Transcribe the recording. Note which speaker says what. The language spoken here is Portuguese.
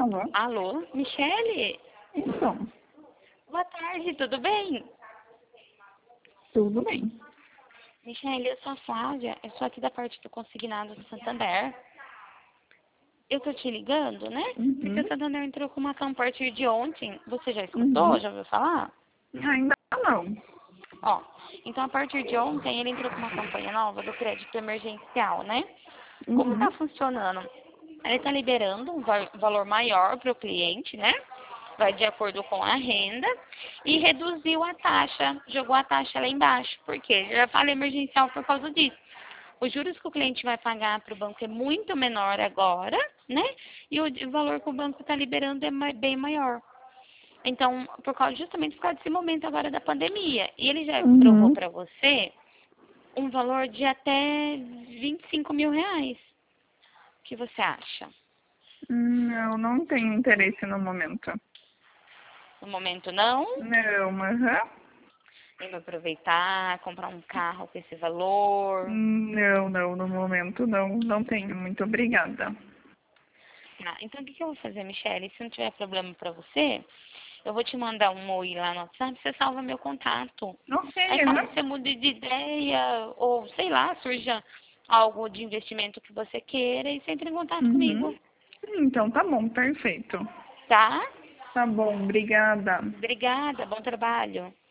Speaker 1: Alô?
Speaker 2: Alô, Michele?
Speaker 1: Então,
Speaker 2: Boa tarde, tudo bem?
Speaker 1: tudo bem.
Speaker 2: Michele, eu sou a Flávia, eu sou aqui da parte do Consignado do Santander. Eu tô te ligando, né? Porque o
Speaker 1: Uhum.
Speaker 2: Santander entrou com uma ação a partir de ontem. Você já escutou?
Speaker 1: Uhum.
Speaker 2: Já ouviu falar?
Speaker 1: Ainda não.
Speaker 2: Ó, então a partir de ontem ele entrou com uma campanha nova do crédito emergencial, né? Como tá
Speaker 1: Uhum.
Speaker 2: funcionando? Ele está liberando um valor maior para o cliente, né? Vai de acordo com a renda e reduziu a taxa, jogou a taxa lá embaixo. Por quê? Já fala emergencial por causa disso. Os juros que o cliente vai pagar para o banco é muito menor agora, né? E o valor que o banco está liberando é bem maior. Então, justamente por causa desse momento agora da pandemia. E ele já provou
Speaker 1: Uhum.
Speaker 2: para você um valor de até 25 mil reais. O que você acha?
Speaker 1: Eu não tenho interesse no momento.
Speaker 2: No momento não?
Speaker 1: Não, aham.
Speaker 2: Nem vai aproveitar, comprar um carro com esse valor.
Speaker 1: Não, no momento não. Não tenho. Muito obrigada.
Speaker 2: Tá, então o que eu vou fazer, Michele? Se não tiver problema pra você, eu vou te mandar um oi lá no WhatsApp, você salva meu contato.
Speaker 1: Ok,
Speaker 2: Aí caso
Speaker 1: aham.
Speaker 2: você mude de ideia, ou sei lá, surja algo de investimento que você queira, e você entra em contato comigo,
Speaker 1: Uhum. Então tá bom, perfeito.
Speaker 2: tá?
Speaker 1: Tá bom, obrigada.
Speaker 2: Obrigada, bom trabalho.